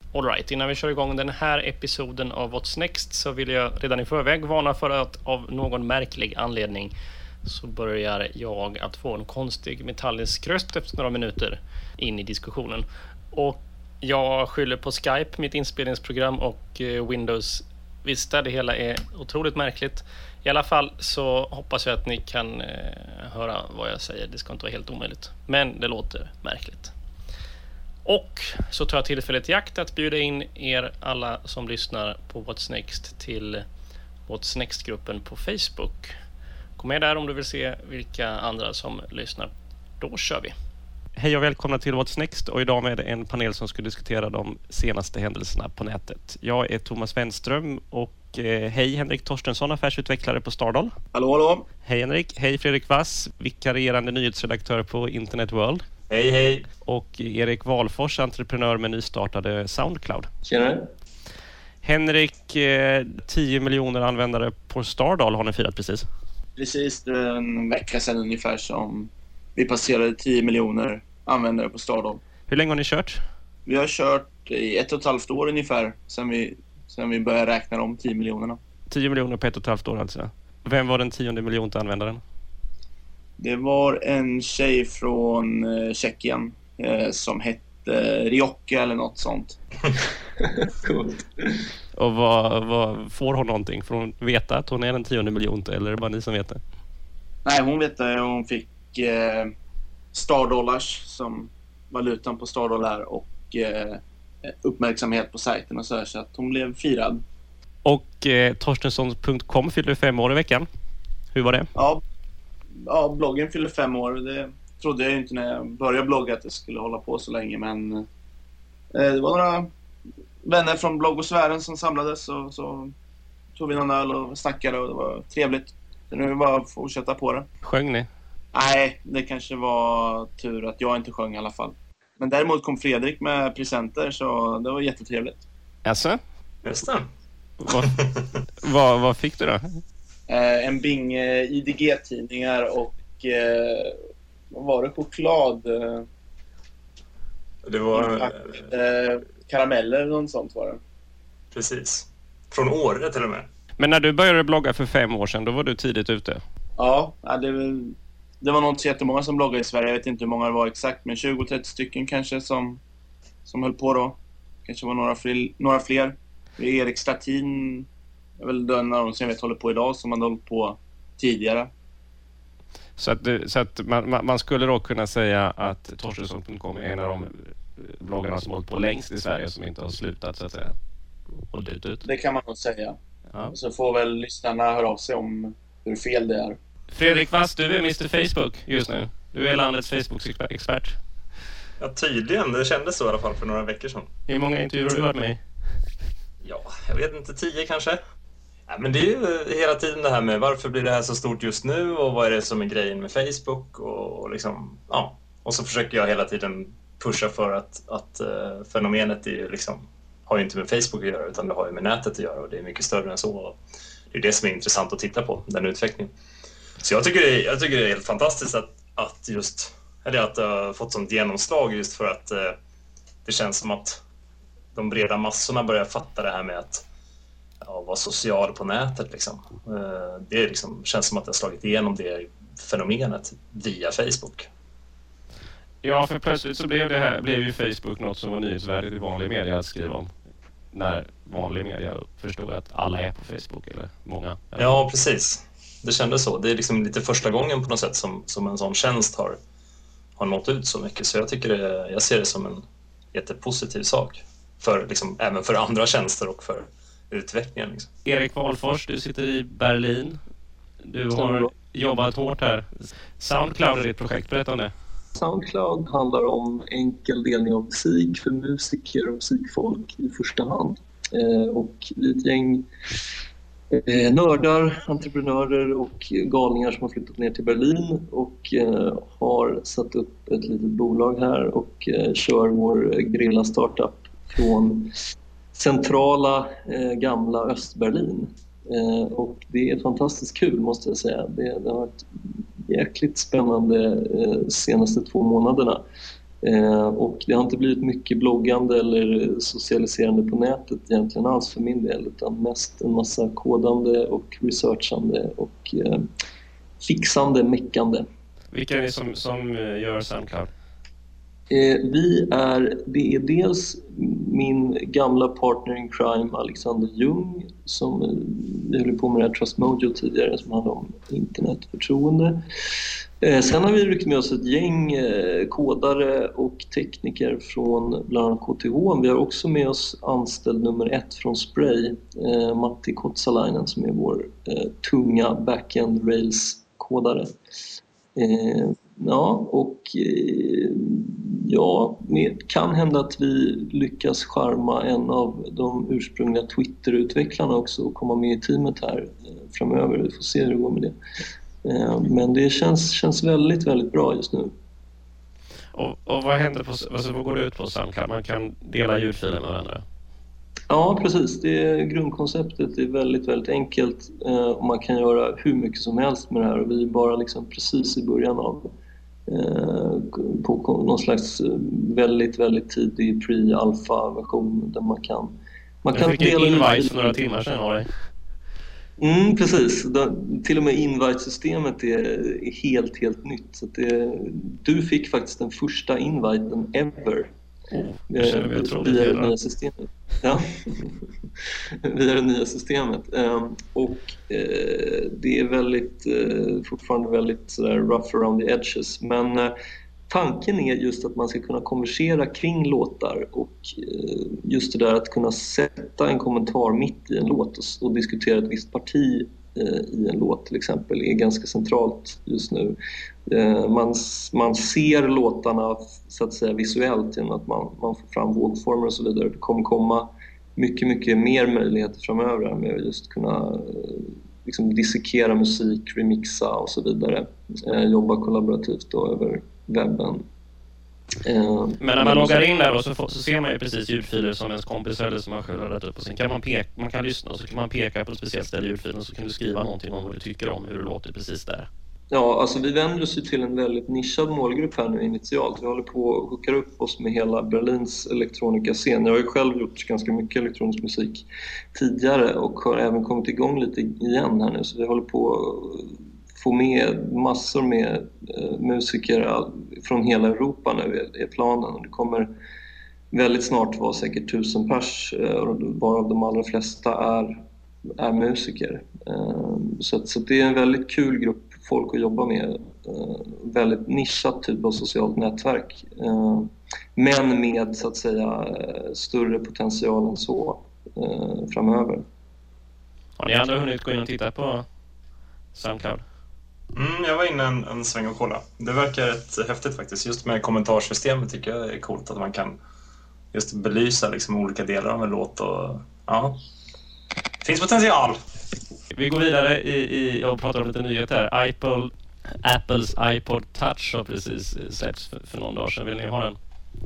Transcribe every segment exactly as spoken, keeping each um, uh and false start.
All right, innan vi kör igång den här episoden av What's Next så vill jag redan i förväg varna för att av någon märklig anledning så börjar jag att få en konstig metallisk röst efter några minuter in i diskussionen. Och jag skyller på Skype, mitt inspelningsprogram, och Windows Vista. Det hela är otroligt märkligt. I alla fall så hoppas jag att ni kan eh, höra vad jag säger. Det ska inte vara helt omöjligt, men det låter märkligt. Och så tar jag tillfället i akt att bjuda in er alla som lyssnar på What's Next till What's Next-gruppen på Facebook. Kom med där om du vill se vilka andra som lyssnar. Då kör vi. Hej och välkomna till What's Next, och idag med det en panel som ska diskutera de senaste händelserna på nätet. Jag är Thomas Wenström och eh, hej Henrik Torstensson, affärsutvecklare på Stardoll. Hallå, hallå. Hej Henrik. Hej Fredrik Wass, vikarierande nyhetsredaktör på Internet World. Hej, hej. Och Erik Wahlfors, entreprenör med nystartade Soundcloud. Tjena. Henrik, eh, tio miljoner användare på Stardoll har ni firat precis. Precis, det är en vecka sedan ungefär som vi passerade tio miljoner användare på Stardoll. Hur länge har ni kört? Vi har kört i ett och ett halvt år ungefär sedan vi, sedan vi började räkna de tio miljonerna. tio miljoner på ett och ett halvt år alltså. Vem var den tionde miljonte användaren? Det var en tjej från eh, Tjeckien eh, som hette Riokke eller något sånt. Coolt. Och vad, vad får hon någonting? Får hon veta att hon är den tionde miljonte, eller är det bara ni som vet det? Nej, hon vet det. Hon fick eh, Stardollars som valutan på Stardollar och eh, uppmärksamhet på sajten och så här, så att hon blev firad. Och eh, Torstensson punkt com fyllde fem år i veckan. Hur var det? Ja, ja, bloggen fyllde fem år. Det trodde jag inte när jag började blogga att det skulle hålla på så länge, men eh, det var några vänner från bloggosfären som samlades och så tog vi någon öl och snackade och det var trevligt. Så nu är det bara att fortsätta på det. Sjöng ni? Nej, det kanske var tur att jag inte sjöng i alla fall. Men däremot kom Fredrik med presenter, så det var jättetrevligt. Alltså? Just det. Vad, vad, vad fick du då? Eh, en bing eh, I D G-tidningar och eh, vad var det? Choklad? Eh, Det var... eh, karameller eller något sånt var det. Precis. Från Åre till och med. Men när du började blogga för fem år sedan, då var du tidigt ute. Ja, det, det var nog inte så jättemånga som bloggade i Sverige. Jag vet inte hur många det var exakt, men tjugo till trettio stycken kanske som, som höll på då. Kanske var några fler. Några fler. Erik Statin är väl den av dem som jag vet håller på idag, som man hållit på tidigare. Så att, det, så att man, man skulle då kunna säga att Torstensson punkt com är en av de bloggarna som hållit på längst i Sverige som inte har slutat, så att säga. Och dyrt ut. Det kan man nog säga. Ja. Så får väl lyssnarna höra av sig om hur fel det är. Fredrik Wass, du är mister Facebook just nu. Du är landets Facebook-expert. Ja, tydligen. Det kändes så i alla fall för några veckor sedan. Hur många intervjuer har du varit med i? Ja, jag vet inte, tio kanske. Ja, men det är ju hela tiden det här med varför blir det här så stort just nu och vad är det som är grejen med Facebook och liksom, ja. Och så försöker jag hela tiden pusha för att, att uh, fenomenet är ju liksom, har ju inte med Facebook att göra utan det har ju med nätet att göra och det är mycket större än så. Och det är det som är intressant att titta på, den utvecklingen. Så jag tycker det är, jag tycker det är helt fantastiskt att, att just, eller att det har fått sånt genomslag just för att uh, det känns som att de breda massorna börjar fatta det här med att ja, vara social på nätet liksom. Uh, det är liksom, känns som att det har slagit igenom det fenomenet via Facebook. Ja, för plötsligt så blev, det här, blev ju Facebook något som var nyhetsvärdigt i vanlig media att skriva om. När vanlig media förstod att alla är på Facebook, eller många. Eller? Ja, precis. Det kändes så. Det är liksom lite första gången på något sätt som, som en sån tjänst har, har nått ut så mycket. Så jag tycker det, jag ser det som en jättepositiv sak. För, liksom, även för andra tjänster och för utvecklingen. Liksom. Erik Wahlfors, du sitter i Berlin. Du har jobbat hårt här. Soundcloud är ditt projekt, berätta om det. Soundcloud handlar om enkel delning av musik för musiker och musikfolk i första hand. Eh, och ett gäng eh, nördar, entreprenörer och galningar som har flyttat ner till Berlin och eh, har satt upp ett litet bolag här och eh, kör vår Grilla Startup från centrala eh, gamla Östberlin. Eh, och det är fantastiskt kul måste jag säga. Det, det har varit jäkligt spännande eh, senaste två månaderna. Eh, och det har inte blivit mycket bloggande eller socialiserande på nätet egentligen alls för min del, utan mest en massa kodande och researchande och eh, fixande, meckande. Vilka är det som, som gör SoundCloud? Eh, vi är, det är dels min gamla partner in crime Alexander Ljung som eh, vi höll på med det här Trust Mojo tidigare som handlar om internetförtroende. Eh, sen har vi ryckt med oss ett gäng eh, kodare och tekniker från bland annat K T H. Vi har också med oss anställd nummer ett från Spray, eh, Matti Kotsalainen, som är vår eh, tunga backend Rails-kodare. Eh, ja, och eh, ja, det kan hända att vi lyckas charma en av de ursprungliga Twitter-utvecklarna också och komma med i teamet här eh, framöver. Vi får se hur det går med det. Eh, men det känns, känns väldigt, väldigt bra just nu. Och, och vad händer på, alltså, vad går det ut på SoundCloud? Man kan dela ljudfiler med varandra? Ja, precis. Det är grundkonceptet. Det är väldigt, väldigt enkelt eh, och man kan göra hur mycket som helst med det här. Och vi är bara liksom precis i början av eh, på någon slags väldigt, väldigt tidig pre-alpha-version där man kan... Man Jag kan fick en dela invite för några timmar sedan av dig. Mm, precis. Da, till och med invite-systemet är, är helt, helt nytt. Så att det, du fick faktiskt den första inviten ever. Oh, jag känner mig otroligt via hedrad. det nya systemet. Ja. Via det nya systemet. Um, och uh, det är väldigt, uh, fortfarande väldigt sådär rough around the edges. Men uh, tanken är just att man ska kunna konversera kring låtar och uh, just det där att kunna sätta en kommentar mitt i en låt och, och diskutera ett visst parti uh, i en låt till exempel är ganska centralt just nu. Man, man ser låtarna så att säga visuellt genom att man, man får fram vågformer och så vidare. Det kommer komma mycket, mycket mer möjligheter framöver med att just kunna liksom dissekera musik, remixa och så vidare. Eh, jobba kollaborativt då över webben. Eh, Men när man loggar in där då, så, får, så ser man ju precis ljudfiler som ens kompis eller som man själv har rätt upp. Och sen kan man, peka, man kan lyssna och så kan man peka på ett speciellt ställe i ljudfilen och så kan du skriva någonting om vad du tycker om hur det låter precis där. Ja, alltså vi vänder oss ju till en väldigt nischad målgrupp här nu initialt. Vi håller på att hooka upp oss med hela Berlins elektronikascen. Jag har ju själv gjort ganska mycket elektronisk musik tidigare och har även kommit igång lite igen här nu. Så vi håller på att få med massor med eh, musiker från hela Europa nu är planen. Det kommer väldigt snart vara säkert tusen pers, eh, varav de allra flesta är, är musiker. Eh, så, så det är en väldigt kul grupp folk att jobba med, eh, väldigt nischat typ av socialt nätverk, eh, men med så att säga större potential än så eh, framöver. Har ni andra hunnit gå in och titta på SoundCloud? Mm, jag var inne en, en sväng och kolla. Det verkar rätt häftigt faktiskt. Just med kommentarsystemet tycker jag är coolt att man kan just belysa liksom olika delar av en låt och ja, finns potential. Vi går vidare i, i jag pratar om lite nyheter. Apple, Apples iPod Touch har precis släppts för, för någon dag sedan. Vill ni ha den?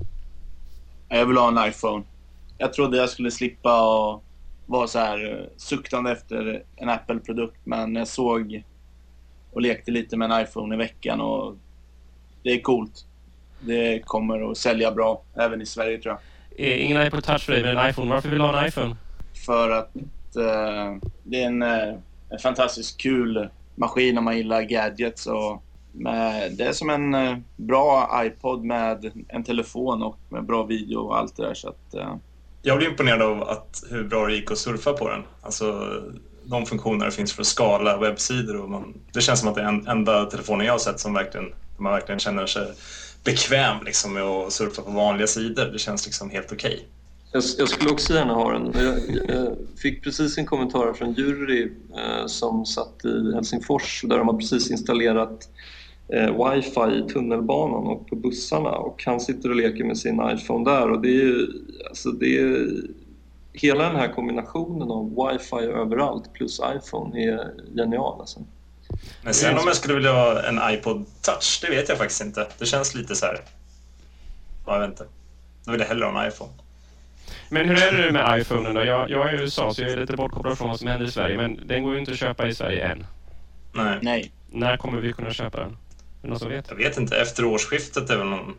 Jag vill ha en iPhone. Jag trodde jag skulle slippa och vara så här suktande efter en Apple-produkt, men jag såg och lekte lite med en iPhone i veckan och det är coolt. Det kommer att sälja bra även i Sverige tror jag. Ingen iPod Touch för dig men en iPhone. Varför vill du ha en iPhone? För att eh, det är en, en fantastiskt kul maskin om man gillar gadgets och med, det är som en eh, bra iPod med en telefon och med bra video och allt det där så att eh. Jag blir imponerad av att hur bra det gick att surfa på den. Alltså de funktioner finns för att skala webbsidor och man, det känns som att det är en enda telefonen jag har sett som verkligen, man verkligen känner sig bekväm liksom, med att surfa på vanliga sidor. Det känns liksom helt okej. Okay. Jag, jag skulle också gärna ha den. Jag, jag fick precis en kommentar från Jury eh, som satt i Helsingfors där de har precis installerat eh, wifi i tunnelbanan och på bussarna och han sitter och leker med sin iPhone där och det är ju, alltså det är, hela den här kombinationen av wifi överallt plus iPhone är genial alltså. Men sen om jag skulle vilja ha en iPod Touch, det vet jag faktiskt inte. Det känns lite så här, jag vet inte. Då vill jag hellre ha en iPhone. Men hur är det med iPhonen då? Jag, jag är i U S A så jag är lite bortkopplad från vad som händer i Sverige. Men den går ju inte att köpa i Sverige än. Nej. Nej. När kommer vi kunna köpa den? Är det någon som vet? Jag vet inte, efter årsskiftet är väl någon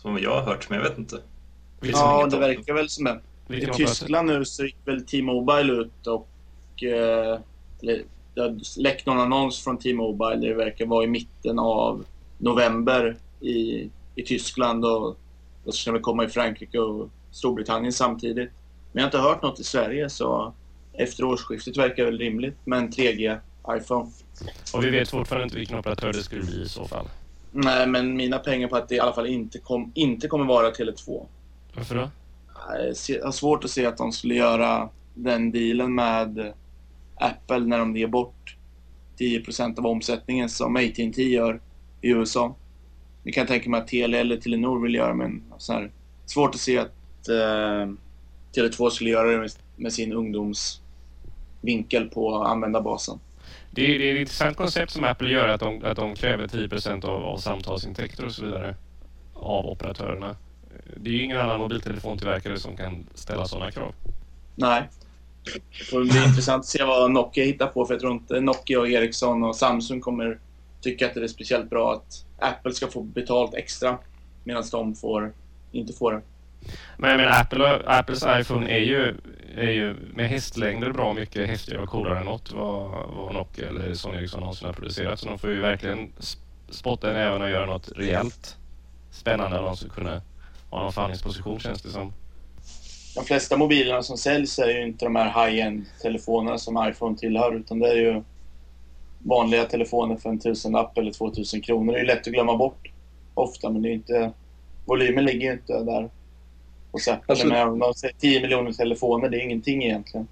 som jag har hört, men jag vet inte. Ja, det verkar väl som det. Vilken I Tyskland nu så gick väl T-Mobile ut och eh, det har läckt någon annons från T-Mobile. Det verkar vara i mitten av november i, i Tyskland, och då ska det komma i Frankrike och Storbritannien samtidigt. Men jag har inte hört något i Sverige, så efter årsskiftet verkar väl rimligt med en tre G iPhone. Och vi vet fortfarande inte vilken operatör det skulle bli i så fall. Nej, men mina pengar på att det i alla fall inte, kom, inte kommer vara Tele två. Varför då? Jag har svårt att se att de skulle göra den dealen med Apple när de ger bort tio procent av omsättningen som A T and T gör i U S A. Det kan jag tänka mig att Telia eller Telenor vill göra, men så här, svårt att se att eh, Tele två skulle göra det med, med sin ungdomsvinkel på användarbasen. Det är, det är ett intressant koncept som Apple gör, att de, att de kräver tio procent av, av samtalsintäkter och så vidare av operatörerna. Det är ju ingen annan mobiltelefontillverkare som kan ställa sådana krav. Nej. Det får bli intressant att se vad Nokia hittar på, för jag tror inte Nokia och Ericsson och Samsung kommer tycka att det är speciellt bra att Apple ska få betalt extra medan de får, inte får det. Men, men Apple och, Apples iPhone är ju, är ju med hästlängder bra mycket häftigare och coolare än något vad, vad Nokia eller Sony Ericsson någonsin har producerat. Så de får ju verkligen spotta en även och göra något rejält spännande, om de ska kunna ha någon förhandlingsposition, känns det som. De flesta mobilerna som säljs är ju inte de här high-end telefonerna som iPhone tillhör, utan det är ju vanliga telefoner för en tusenlapp eller två tusen kronor. Det är ju lätt att glömma bort ofta, men det är inte, volymen ligger ju inte där. Och så, alltså, med, de säger tio miljoner telefoner, det är ingenting egentligen.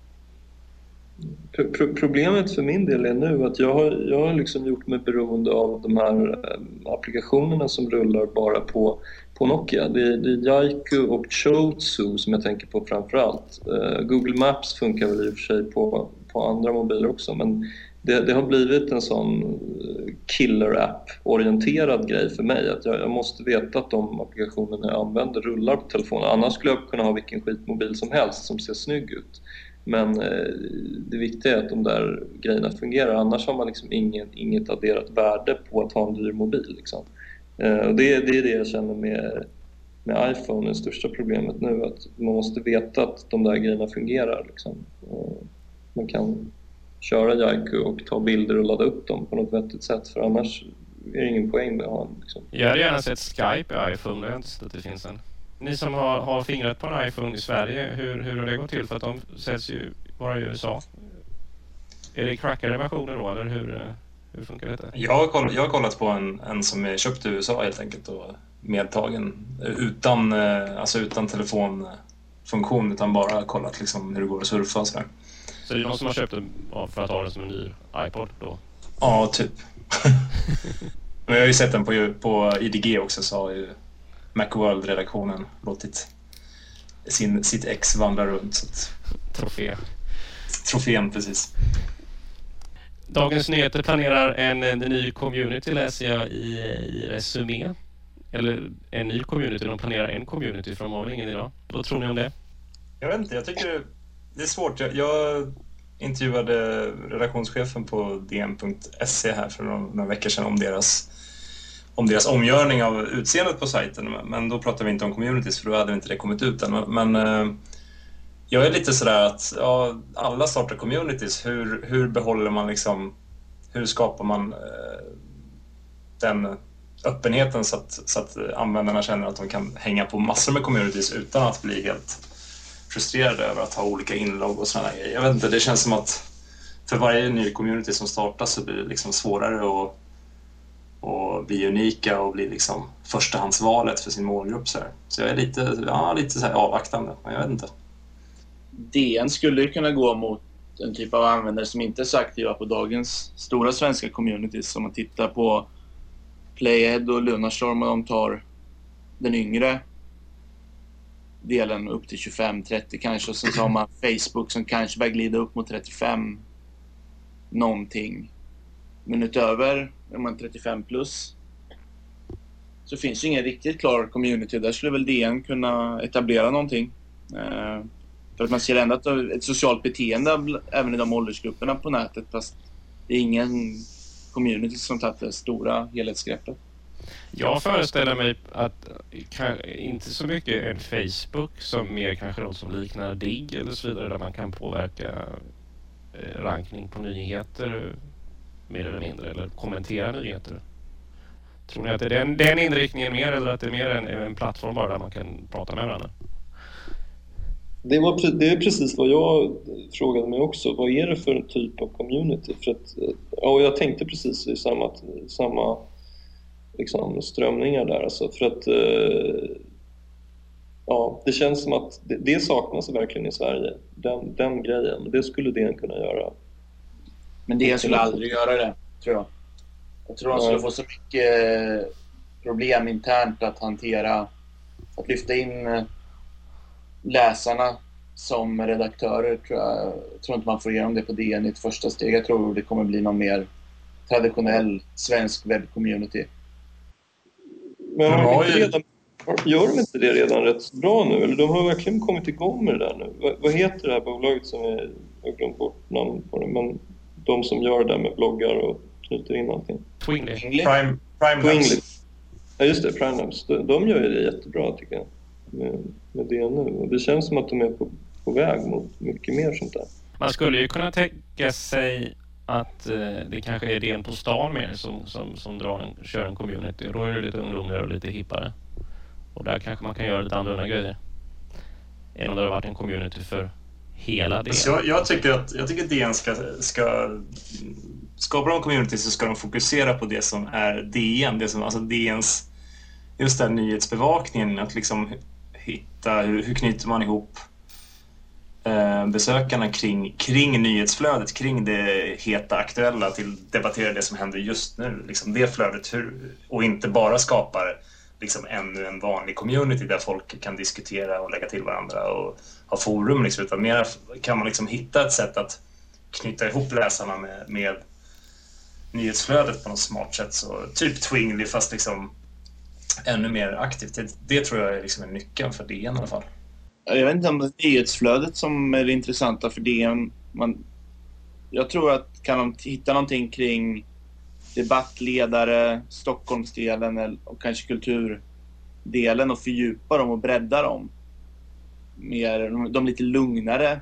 Pro- problemet för min del är nu att jag har, jag har liksom gjort mig beroende av de här eh, applikationerna som rullar bara på, på Nokia. Det, det är Jaiku och Choutzu som jag tänker på framförallt. Eh, Google Maps funkar väl i och för sig på, på andra mobiler också, men det, det har blivit en sån killer-app-orienterad grej för mig, att jag, jag måste veta att de applikationerna jag använder rullar på telefonen. Annars skulle jag kunna ha vilken skitmobil som helst som ser snygg ut. Men eh, det viktiga är att de där grejerna fungerar. Annars har man liksom ingen, inget adderat värde på att ha en dyr mobil. Liksom. Eh, och det, det är det jag känner med, med iPhone. Det största problemet nu, att man måste veta att de där grejerna fungerar. Liksom. Eh, man kan köra Jaiku och ta bilder och ladda upp dem på något vettigt sätt. För annars är det ingen poäng med att ha en. Liksom. Jag hade gärna sett Skype i iPhone, jag har inte sett att det finns en. Ni som har, har fingrat på en iPhone i Sverige, hur, hur har det gått till? För att de säljs ju bara i U S A. Är det crackade versioner då, eller hur, hur funkar detta? Jag har kollat, jag har kollat på en, en som är köpt i U S A helt enkelt och medtagen utan, alltså utan telefonfunktion, utan bara kollat liksom hur det går att surfa och sådär. Så det är någon som har köpt den för att ha den som en ny iPod då? Ja, typ. Men jag har ju sett den på, på I D G också, så har ju Macworld-redaktionen låtit sin, sitt ex vandra runt. Så att... Trofé. Trofén, precis. Dagens Nyheter planerar en, en ny community, läser jag i, i Resumé. Eller en ny community, de planerar en community, för de har ingen idag. Vad tror ni om det? Jag vet inte, jag tycker det är svårt. Jag, jag intervjuade redaktionschefen på D N punkt se här för några, några veckor sedan om deras om deras omgörning av utseendet på sajten, men då pratade vi inte om communities, för då hade inte det kommit ut än. Men eh, jag är lite sådär att ja, alla startar communities. Hur, hur behåller man liksom, hur skapar man eh, den öppenheten så att, så att användarna känner att de kan hänga på massor med communities utan att bli helt frustrerade över att ha olika inlogg och sådana grejer. Jag vet inte, det känns som att för varje ny community som startas så blir det liksom svårare att och bli unika och bli liksom förstahandsvalet för sin målgrupp. Så, här. Så jag är lite, ja, lite så här avvaktande, men jag vet inte. D N skulle ju kunna gå mot en typ av användare som inte är så aktiva på dagens stora svenska communities. Om man tittar på Playhead och Lunarstorm, och de tar den yngre delen upp till tjugofem trettio kanske, och sen så har man Facebook som kanske börjar glida upp mot trettiofem någonting. Men utöver, är man trettiofem plus, så finns ju ingen riktigt klar community. Där skulle väl D N kunna etablera någonting. Eh, för att man ser ändå att ett socialt beteende även i de åldersgrupperna på nätet, fast det är ingen community som tagit det stora helhetsgreppet. Jag föreställer mig att inte så mycket en Facebook som mer kanske något som liknar Digg eller så vidare, där man kan påverka rankning på nyheter mer eller mindre, eller kommentera nyheter. Tror ni att det är den, den inriktningen mer, eller att det är mer en, en plattform bara där man kan prata med varandra? Det, var, det är precis vad jag frågade mig också. Vad är det för en typ av community? För att, ja, jag tänkte precis i samma, samma liksom, strömningar där. Alltså, för att ja, det känns som att det, det saknas verkligen i Sverige. Den, den grejen. Det skulle D N kunna göra. Men D N skulle aldrig göra det, tror jag. Jag tror de skulle få så mycket problem internt att hantera. Att lyfta in läsarna som redaktörer tror jag, jag tror inte man får igenom det på D N i ett första steg. Jag tror det kommer bli någon mer traditionell svensk webbcommunity. Men har de redan, gör de inte det redan rätt bra nu? Eller de har verkligen kommit igång med det där nu? Vad, vad heter det här bolaget som är, jag har glömt bort namn på det, men de som gör det med bloggar och knyter in allting? Twingly. Prime, Prime Twingly. Ja just det, Prime Labs. De, de gör ju det jättebra tycker jag. Med, med det nu. Och det känns som att de är på, på väg mot mycket mer sånt där. Man skulle ju kunna tänka sig att eh, det kanske är D N på stan mer som, som, som drar en, kör en community. Då är det lite ungdomar och lite hippare. Och där kanske man kan göra lite andra grejer. Än om det har varit en community för hela D N. Jag, jag tycker att jag tycker att D N ska, ska skapa de community, så ska de fokusera på det som är D N. Det som, alltså D N:s just den nyhetsbevakningen, att liksom hitta hur, hur knyter man ihop eh, besökarna kring, kring nyhetsflödet, kring det heta aktuella, till debattera det som händer just nu, liksom det flödet, hur, och inte bara skapar liksom ännu en vanlig community där folk kan diskutera och lägga till varandra och ha forum, liksom, utan mer kan man liksom hitta ett sätt att knyta ihop läsarna med, med nyhetsflödet på något smart sätt, så typ Twingly fast liksom ännu mer aktivt. Det, det tror jag är liksom en nyckel för D N i alla fall. Jag vet inte om det är nyhetsflödet som är det intressanta för D N. Man, jag tror att kan de hitta någonting kring debattledare, Stockholmsdelen och kanske kulturdelen och fördjupa dem och bredda dem. Mer, de lite lugnare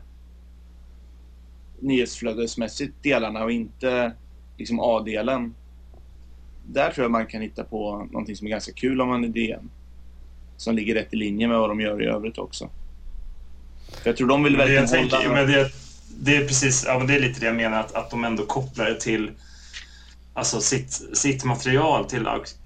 nyhetsflödesmässigt delarna och inte liksom A-delen. Där tror jag man kan hitta på någonting som är ganska kul om man är D N. Som ligger rätt i linje med vad de gör i övrigt också. För jag tror de vill verkligen det hålla... tänker, men det, det är precis, ja, men det är lite det jag menar, att, att de ändå kopplar det till alltså sitt, sitt material till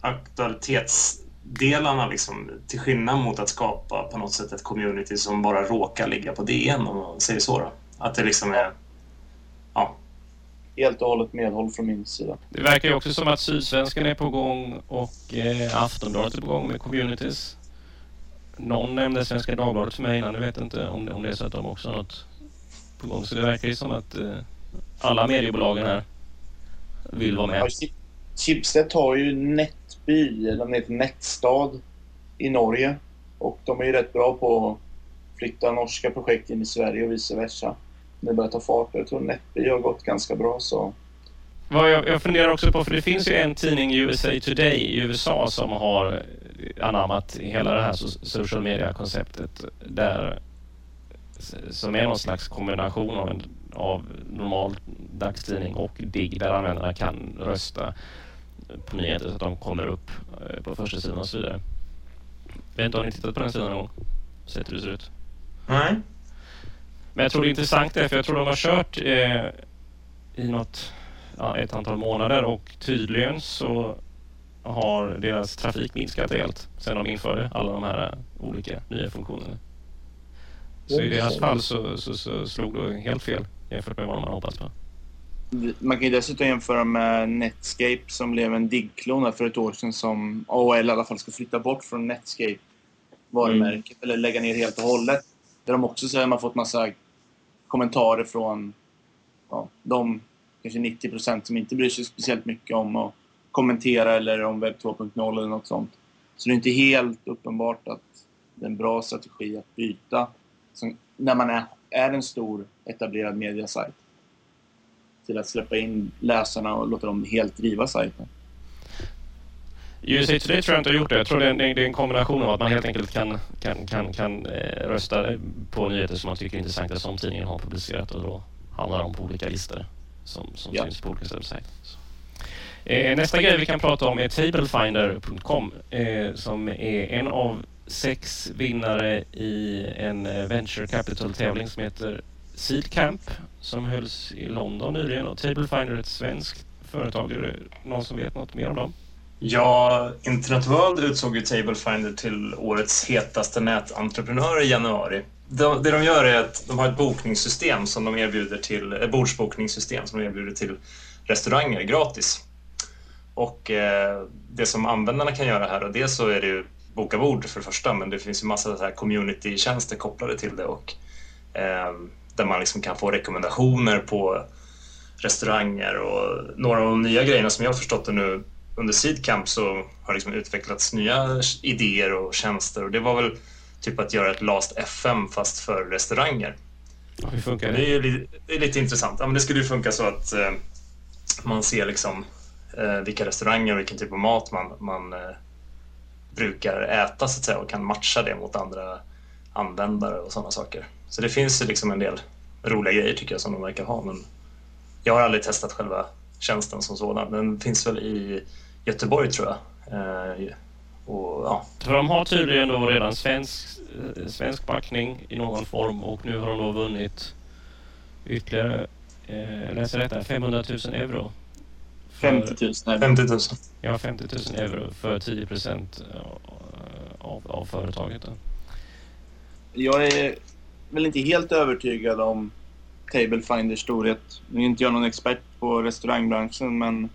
aktualitetsdelarna liksom, till skillnad mot att skapa på något sätt ett community som bara råkar ligga på D N, om man säger så då. Att det liksom är, ja. Helt och hållet medhåll från min sida. Det verkar ju också som att Sydsvenskan är på gång och eh, Aftonbladet är på gång med communities. Någon nämnde Svenska Dagbladet för mig innan, jag vet inte om det, om det är så att de också har något på gång. Så det verkar ju som att eh, alla mediebolagen här vill vara med. Ja, Schibsted har ju Nettby, eller de heter Nettstad i Norge. Och de är ju rätt bra på att flytta norska projekt in i Sverige och vice versa. Det börjar ta fart. Jag tror Nettby har gått ganska bra så. Vad jag, jag funderar också på, för det finns ju en tidning i U S A Today i U S A som har anammat hela det här social media-konceptet där, som är någon slags kombination av, en, av normal dagstidning och Digg, där användarna kan rösta på nyheter så att de kommer upp på första sidan och så vidare. Vet inte om ni tittat på den sidan någon gång? Sett hur det ser ut? Nej. Men jag tror det är intressant det, för jag tror de har kört eh, i något, ja, ett antal månader och tydligen så har deras trafik minskat helt sen de införde alla de här olika nya funktionerna. Så i deras fall så, så, så slog det helt fel jämfört med vad man hoppats på. Man kan ju dessutom jämföra med Netscape som blev en Digg-klon för ett år sedan, som A O L i alla fall ska flytta bort från Netscape varumärket, mm. eller lägga ner helt och hållet. Där de också så har man fått massa kommentarer från ja, de kanske nittio procent som inte bryr sig speciellt mycket om att kommentera eller om webb två punkt noll eller något sånt. Så det är inte helt uppenbart att det är en bra strategi att byta som, när man är, är en stor etablerad mediasajt, till att släppa in läsarna och låta dem helt driva sajten. U S A Today tror jag inte har gjort det. Jag tror det är, en, det är en kombination av att man helt enkelt kan, kan, kan, kan eh, rösta på nyheter som man tycker är intressanta som tidningen har publicerat, och då handlar de på olika listor som, som ja. syns på olika webbsajter. Eh, nästa grej vi kan prata om är Tablefinder punkt com eh, som är en av sex vinnare i en eh, venture capital-tävling som heter Seedcamp som hölls i London nyligen. Och Tablefinder är ett svenskt företag. Är det någon som vet något mer om dem? Ja, Internet World utsåg ju Tablefinder till årets hetaste nätentreprenör i januari. De, det de gör är att de har ett bokningssystem som de erbjuder till, ett bordsbokningssystem som de erbjuder till restauranger gratis. Och eh, det som användarna kan göra här, och det så är det ju boka bord för det första, men det finns ju massa så här community-tjänster kopplade till det, och eh, där man liksom kan få rekommendationer på restauranger. Och några av de nya grejerna som jag har förstått det nu under Seedcamp, så har liksom utvecklats nya idéer och tjänster, och det var väl typ att göra ett Last F M fast för restauranger. Och hur funkar det? Det är ju lite, det är lite intressant. Ja, men det skulle ju funka så att eh, man ser liksom eh, vilka restauranger och vilken typ av mat man, man eh, brukar äta så att säga, och kan matcha det mot andra användare och sådana saker. Så det finns ju liksom en del roliga grejer tycker jag som de verkar ha, men jag har aldrig testat själva tjänsten som sådan. Den finns väl i Göteborg tror jag. Eh, och, ja. För de har tydligen då redan svensk, svensk backning i någon form, och nu har de då vunnit ytterligare eh, läser detta, femhundratusen euro. För, femtiotusen. femtiotusen. Ja, femtiotusen euro för tio procent av, av företaget. Då. Jag är väl inte helt övertygad om Tablefinders storhet. Nu är inte jag någon expert på restaurangbranschen, men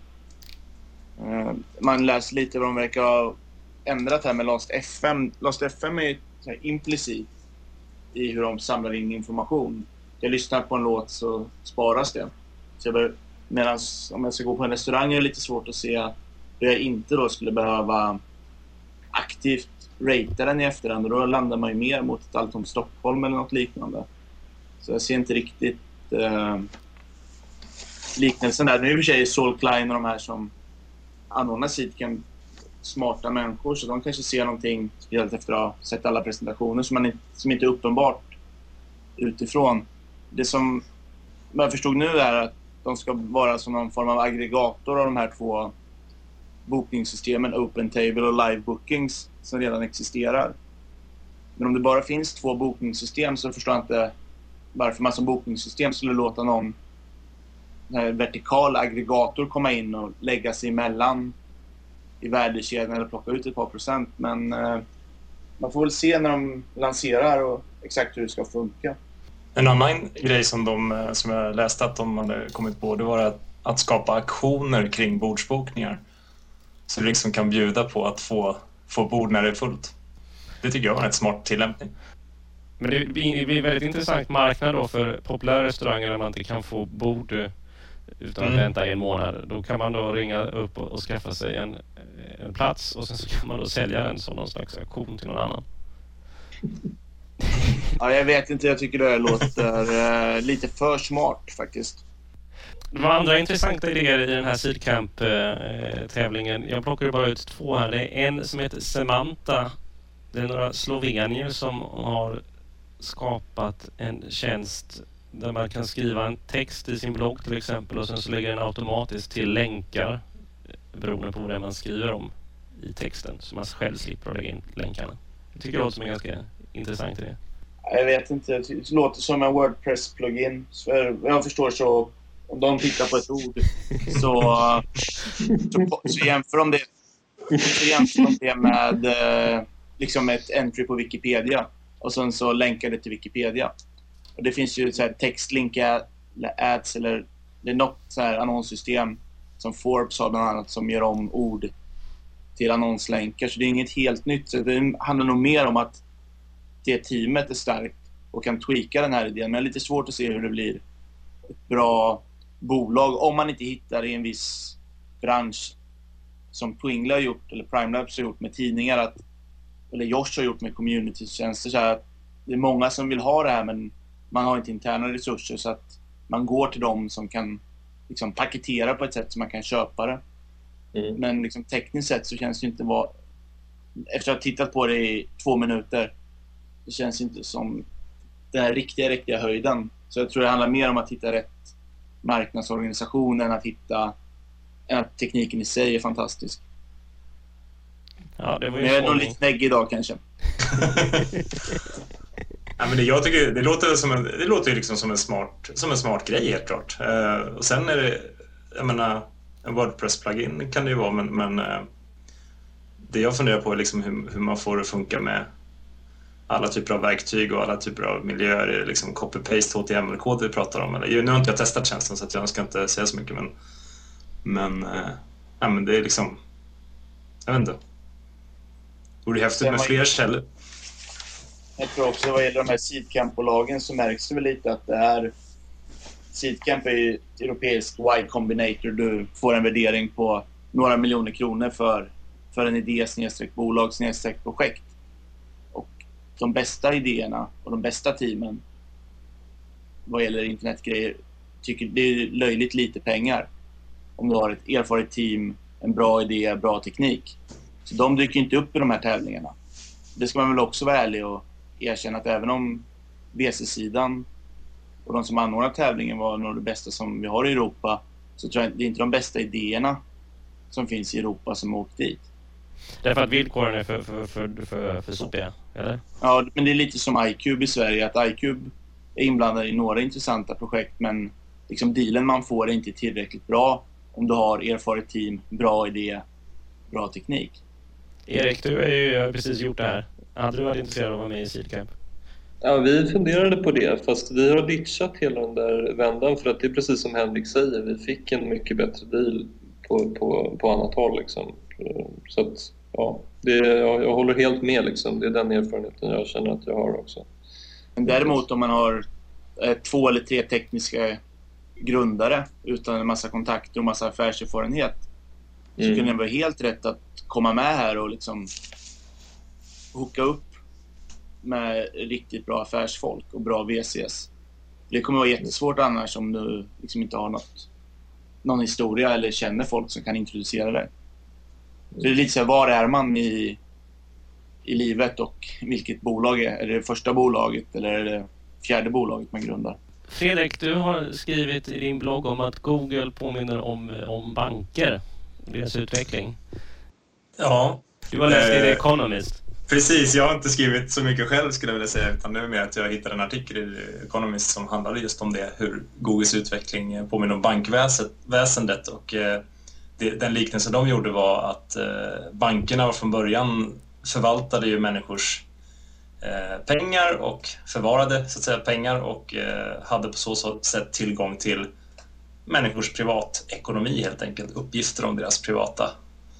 eh, man läser lite vad de verkar ha ändrat här med Last F M. Last F M är ju implicit i hur de samlar in information. Jag lyssnar på en låt så sparas det. Så jag bör, medans om jag ska gå på en restaurang är det lite svårt att se hur jag inte då skulle behöva aktivt ratea den i efterhand, och då landar man ju mer mot ett allt om Stockholm eller något liknande. Så jag ser inte riktigt eh, liknelsen där. Nu är det i och för sig Saul Klein och de här som anordnar Seedcamp smarta människor, så de kanske ser någonting helt efter att ha sett alla presentationer som, man inte, som inte är uppenbart utifrån. Det som jag förstod nu är att de ska vara som någon form av aggregator av de här två bokningssystemen, Open Table och Live Bookings, som redan existerar. Men om det bara finns två bokningssystem så förstår jag inte varför man som bokningssystem skulle låta någon vertikal aggregator komma in och lägga sig emellan i värdekedjan eller plocka ut ett par procent. Men eh, man får väl se när de lanserar och exakt hur det ska funka. En annan grej som, de, som jag läste att de hade kommit på, det var att, att skapa aktioner kring bordsbokningar. Så du liksom kan bjuda på att få, få bord när det är fullt. Det tycker jag var en smart tillämpning. Men det blir en väldigt intressant marknad då för populära restauranger där man inte kan få bord utan att mm. vänta en månad. Då kan man då ringa upp och, och skaffa sig en, en plats, och sen så kan man då sälja den som någon slags auktion till någon annan. Ja, jag vet inte, jag tycker det låter uh, lite för smart faktiskt. Det var andra intressanta idéer i den här Seedcamp-tävlingen. Jag plockar bara ut två här. Det är en som heter Semanta. Det är några slovenier som har skapat en tjänst där man kan skriva en text i sin blogg till exempel, och sen så lägger den automatiskt till länkar beroende på vad man skriver om i texten, så man själv slipper lägga in länkarna. Jag tycker det låter som en ganska intressant idé. Jag vet inte, det låter som en WordPress-plugin. Så jag förstår så om de tittar på ett ord så, så, så jämför de det, så jämför de det med liksom ett entry på Wikipedia, och sen så länkar det till Wikipedia. Och det finns ju så här textlinkar eller ads eller det är något så här annonssystem som Forbes har bland annat som gör om ord till annonslänkar, så det är inget helt nytt. Så det handlar nog mer om att det teamet är starkt och kan tweaka den här idén, men det är lite svårt att se hur det blir ett bra bolag om man inte hittar i en viss bransch som Twingly har gjort eller Primelabs har gjort med tidningar, att, eller Josh har gjort med community-tjänster, så att det är många som vill ha det här men man har inte interna resurser, så att man går till dem som kan liksom paketera på ett sätt så man kan köpa det. Mm. Men liksom, tekniskt sett så känns det inte vara... Efter att ha tittat på det i två minuter, det känns inte som den här riktiga, riktiga höjden. Så jag tror det handlar mer om att hitta rätt marknadsorganisation än att hitta... än att tekniken i sig är fantastisk. Ja, det var ju men jag är nog lite snägg idag kanske. Ja, men det, jag tycker, det låter som en, det låter ju liksom som en smart, som en smart grej helt klart. Uh, och sen är det, jag menar, en WordPress-plugin kan det ju vara, men, men uh, det jag funderar på är liksom hur, hur man får det funka med alla typer av verktyg och alla typer av miljöer. Är det liksom copy-paste H T M L-kod vi pratar om? Eller, nu har inte jag testat tjänsten så att jag ska inte säga så mycket, men, men, uh, ja, men det är liksom, jag vet inte. Det vore häftigt med fler källor. Jag tror också vad gäller de här Seedcamp-bolagen så märks det väl lite att det är... Seedcamp är ju ett europeiskt Y Combinator. Du får en värdering på några miljoner kronor för, för en idé snedstreck bolag snedstreck projekt. Och de bästa idéerna och de bästa teamen vad gäller internetgrejer tycker det är löjligt lite pengar. Om du har ett erfaret team, en bra idé, bra teknik. Så de dyker inte upp i de här tävlingarna. Det ska man väl också vara ärlig och erkänna att även om V C-sidan och de som anordnar tävlingen var nog det bästa som vi har i Europa, så tror jag det är inte de bästa idéerna som finns i Europa som åkt dit. Därför att villkoren är för, för, för, för, för sopiga, eller? Ja, men det är lite som iCube i Sverige, att iCube är inblandad i några intressanta projekt, men liksom dealen man får är inte tillräckligt bra om du har erfaret team, bra idé, bra teknik. Erik, du har ju precis gjort det här. Hade du varit intresserad av att vara med i Seedcamp? Ja, vi funderade på det, fast vi har ditchat hela den där vändan för att det är precis som Henrik säger, vi fick en mycket bättre deal på, på, på annat håll liksom. Så att, ja, det, jag, jag håller helt med liksom, det är den erfarenheten jag känner att jag har också. Men däremot om man har eh, två eller tre tekniska grundare utan en massa kontakter och massa affärserfarenhet, så mm. kan det vara helt rätt att komma med här och liksom hooka upp med riktigt bra affärsfolk och bra V Cs. Det kommer vara jättesvårt annars om du liksom inte har något, någon historia eller känner folk som kan introducera dig. Så det är lite så här, var är man i, i livet och vilket bolag är? Är det, det första bolaget eller är det fjärde bolaget man grundar? Fredrik, du har skrivit i din blogg om att Google påminner om, om banker, deras utveckling. Ja. Du har läst eh, i The Economist. Precis, jag har inte skrivit så mycket själv skulle jag vilja säga, utan det är mer att jag hittade en artikel i The Economist som handlade just om det, hur Googles utveckling påminner om bankväsendet. Och eh, det, den liknelse de gjorde var att eh, bankerna var från början förvaltade ju människors eh, pengar och förvarade så att säga pengar och eh, hade på så sätt tillgång till människors privatekonomi, helt enkelt uppgifter om deras privata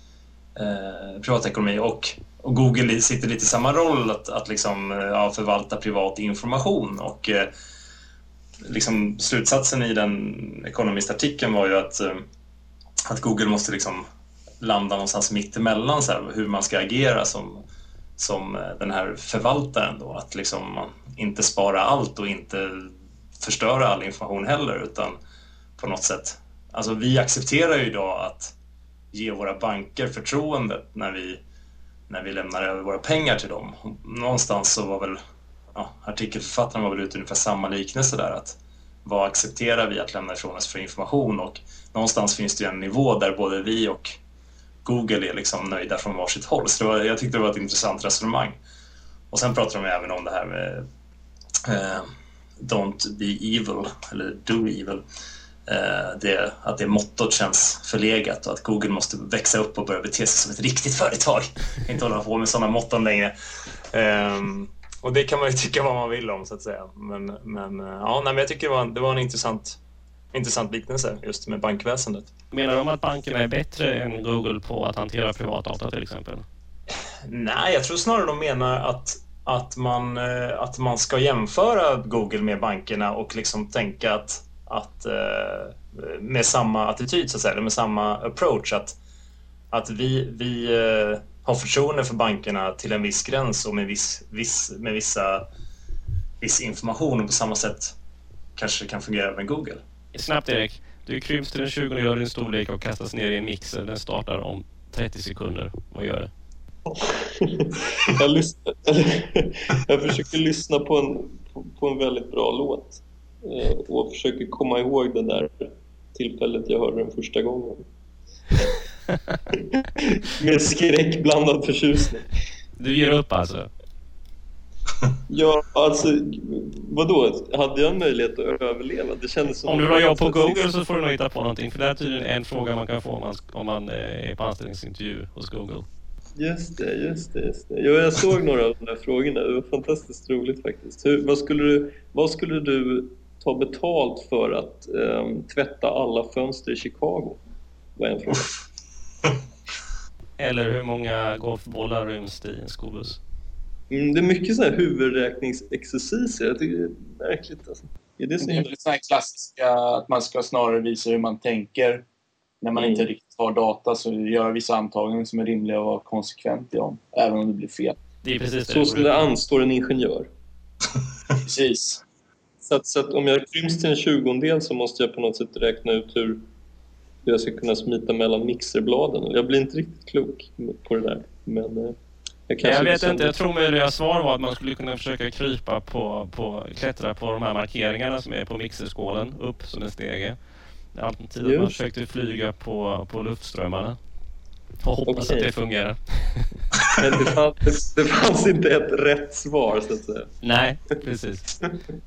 eh, privatekonomi. Och, och Google sitter lite i samma roll att, att liksom, ja, förvalta privat information. Och eh, liksom, slutsatsen i den Economist-artikeln var ju att, eh, att Google måste liksom landa någonstans mitt emellan så här, hur man ska agera som, som den här förvaltaren då, att liksom man inte spara allt och inte förstöra all information heller, utan på något sätt, alltså vi accepterar ju idag att ge våra banker förtroendet när vi, när vi lämnar över våra pengar till dem. Någonstans så var väl, ja, artikelförfattaren var väl ute ungefär samma liknelse där, att vad accepterar vi att lämna ifrån oss för information, och någonstans finns det ju en nivå där både vi och Google är liksom nöjda från varsitt håll. Så det var, jag tyckte det var ett intressant resonemang. Och sen pratar de även om det här med eh, don't be evil, eller do evil. Eh, det, att det mottot känns förlegat och att Google måste växa upp och börja bete sig som ett riktigt företag. Inte hålla på med sådana motton längre. Eh, och det kan man ju tycka vad man vill om, så att säga. Men, men, ja, nej, men jag tycker det var, det var en intressant Intressant liknelse just med bankväsendet. Menar de att bankerna är bättre än Google på att hantera privatdata till exempel? Nej, jag tror snarare de menar att, att, man, att man ska jämföra Google med bankerna och liksom tänka att, att med samma attityd så att säga, eller med samma approach, att, att vi, vi har förtroende för bankerna till en viss gräns och med, viss, viss, med vissa, viss information, och på samma sätt kanske det kan fungera med Google. Snabbt Erik, Du krymps till en tjugondel av din storlek och kastas ner i en mixer. Den startar om trettio sekunder. Vad gör du? jag, lyssnar, jag försöker lyssna på en, på, på en väldigt bra låt. Eh, och försöker komma ihåg det där tillfället jag hörde den första gången. Med skräckblandad förtjusning. Du ger upp alltså? Ja, alltså vadå? Hade jag en möjlighet att överleva? Det kändes som om du har jobb på Google så får du nog hitta på någonting. För det är tydligen en fråga man kan få om man, om man är på anställningsintervju hos Google. Just det, just det, just det. Ja, jag såg några av de där frågorna. Det var fantastiskt roligt faktiskt. Hur, vad, skulle du, vad skulle du ta betalt för att um, tvätta alla fönster i Chicago? Var en fråga. Eller hur många golfbollar ryms i en skolbuss? Mm, det är mycket så här huvudräkningsexerciser. Jag tycker det är märkligt. Alltså. Är det, det är väl så här klassiska att man ska snarare visa hur man tänker. När man mm. inte riktigt har data så gör vissa antaganden som är rimliga och vara konsekvent i dem. Även om det blir fel. Det är precis det så som det anstår en ingenjör. Precis. Så att, så att om jag kryms till en tjugondel så måste jag på något sätt räkna ut hur jag ska kunna smita mellan mixerbladen. Jag blir inte riktigt klok på det där. Men jag, jag, jag vet inte, jag tror med deras svar var att man skulle kunna försöka krypa på, på klättra på de här markeringarna som är på mixerskålen upp som en stege. Alternativt att man försökte flyga på, på luftströmmarna. Och hoppas okay. att det fungerar. Men det fanns, det fanns inte ett rätt svar så att säga. Nej, precis.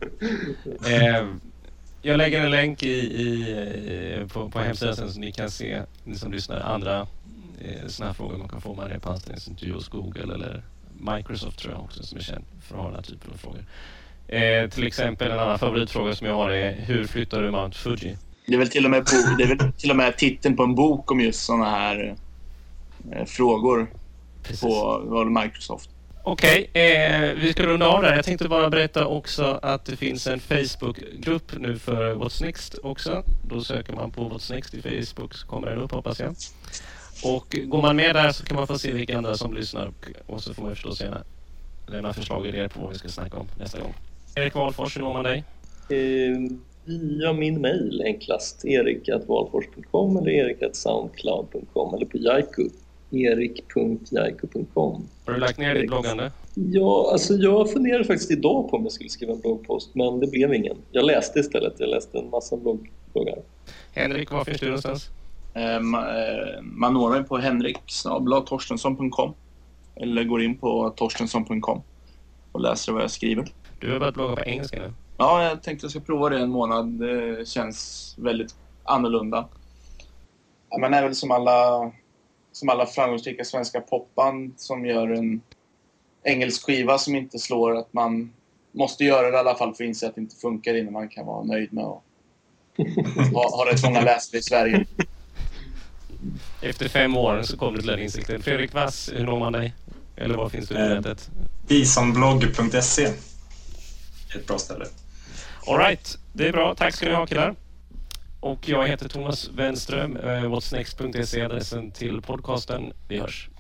eh, jag lägger en länk i, i, på, på hemsidan så ni kan se, ni som lyssnar, andra eh, såna här frågor man kan få med det på anställningsintervju hos Google eller Microsoft tror jag också som är känd för att ha den här typen av frågor. Eh, till exempel en annan favoritfråga som jag har är hur flyttar du Mount Fuji? Det är väl till och med, det är väl till och med titeln på en bok om just såna här eh, frågor. Precis. På Microsoft. Okej, okay, eh, vi ska runda av där. Jag tänkte bara berätta också att det finns en Facebook-grupp nu för What's Next också. Då söker man på What's Next i Facebook så kommer den upp, hoppas jag. Och går man med där så kan man få se vilka andra som lyssnar och, och så får man förstås gärna lämna förslag och idéer på vad vi ska snacka om nästa gång. Erik Wahlfors, hur når man dig? Eh, via min mejl enklast erik at wahlfors punkt com eller erik at soundcloud punkt com eller på Jaiku erik punkt jaiku punkt com. Har du lagt ner ditt bloggande? Ja, alltså jag funderade faktiskt idag på om jag skulle skriva en bloggpost, men det blev ingen. Jag läste istället, jag läste en massa blogg, bloggar. Henrik, var finns du någonstans? Eh, man, eh, man når mig på henrik snabel-a torstensson punkt com eller går in på torstensson punkt com och läser vad jag skriver. Du har börjat blogga på engelska nu? Ja, jag tänkte jag ska prova det en månad. Det känns väldigt annorlunda. Ja, man är väl som alla, som alla framgångsrika svenska popband som gör en engelsk skiva som inte slår, att man måste göra det i alla fall för att inse att det inte funkar innan man kan vara nöjd med att ha, ha rätt många läsare i Sverige. Efter fem år så kom du till den insikten. Fredrik Wass, hur når man dig? Eller vad finns det i nätet? Bisonblogg punkt se. Ett bra ställe. All right, det är bra. Tack ska ni ha, killar. Och jag heter Thomas Wenström. What's next punkt se är adressen till podcasten. Vi hörs.